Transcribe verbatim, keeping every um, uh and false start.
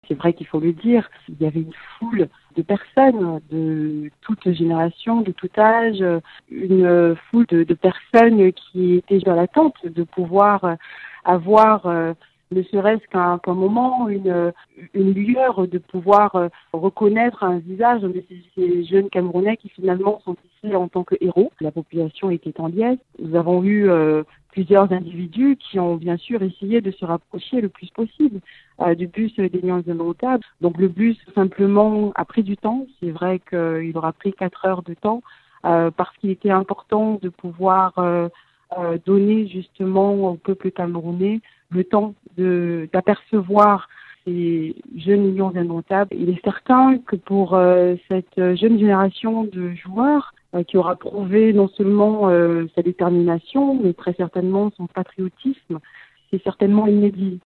C'est vrai qu'il faut le dire, il y avait une foule de personnes de toutes générations, de tout âge, une foule de, de personnes qui étaient dans l'attente de pouvoir avoir, euh, ne serait-ce qu'un qu'un moment, une, une lueur, de pouvoir euh, reconnaître un visage de ces, ces jeunes Camerounais qui finalement sont ici en tant que héros. La population était en liesse. Nous avons eu euh, plusieurs individus qui ont bien sûr essayé de se rapprocher le plus possible euh, du bus des Lions Indomptables. Donc le bus simplement a pris du temps. C'est vrai qu'il aura pris quatre heures de temps euh, parce qu'il était important de pouvoir euh, euh, donner justement au peuple camerounais le temps de d'apercevoir ces jeunes lions indomptables. Il est certain que pour euh, cette jeune génération de joueurs euh, qui aura prouvé non seulement euh, sa détermination, mais très certainement son patriotisme, c'est certainement inédit.